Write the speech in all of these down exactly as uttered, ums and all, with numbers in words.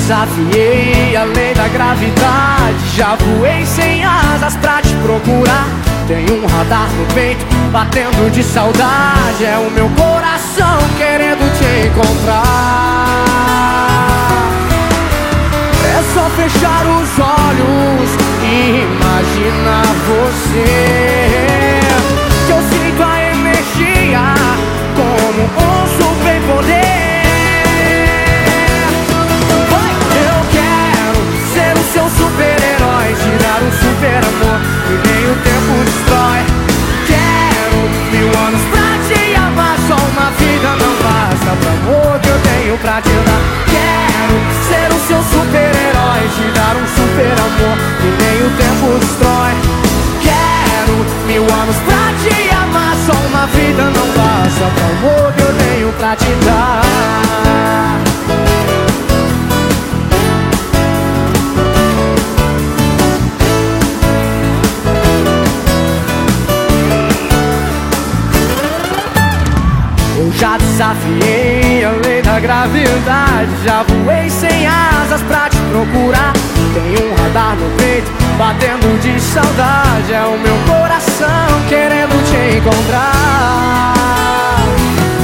desafiei a lei da gravidade, já voei sem asas pra te procurar. Tenho um radar no peito, batendo de saudade. É o meu coração querendo te encontrar. É só fechar os olhos e imaginar você, que eu sinto a energia como um superpoder. Eu quero ser o seu super-herói, te dar um super amor que nem o tempo destrói. Quero mil anos pra te amar, só uma vida não basta pro amor que eu tenho pra te dar. Quero ser o seu super-herói, te dar um super amor que nem o tempo destrói. Quero mil anos pra te amar, só uma vida não basta pro amor que eu tenho pra te dar. Já desafiei a lei da gravidade, já voei sem asas pra te procurar. Tenho um radar no peito, batendo de saudade. É o meu coração querendo te encontrar.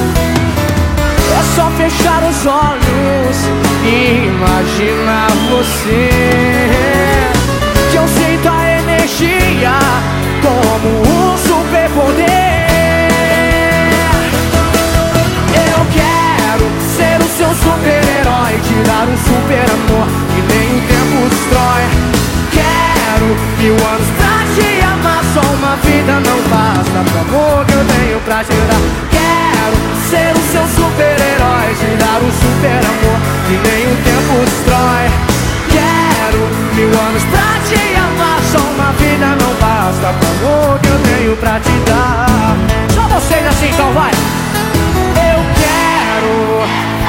É só fechar os olhos e imaginar você, que eu sinto a energia como um superpoder. Seu super-herói, te dar um super amor que nem o tempo destrói. Quero mil anos pra te amar, só uma vida não basta pro amor que eu tenho pra te dar. Quero ser o seu super-herói, te dar um super amor que nem o tempo destrói. Quero mil anos pra te amar, só uma vida não basta pro amor que eu tenho pra te dar. Só vocês assim então, vai! Eu quero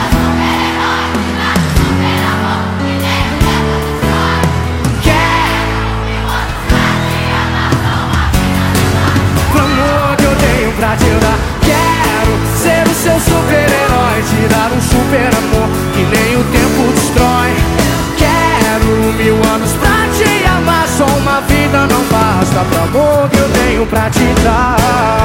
pra te dar. Quero ser o seu super-herói, te dar um super amor que nem o tempo destrói. Quero mil anos pra te amar, só uma vida não basta pro amor que eu tenho pra te dar.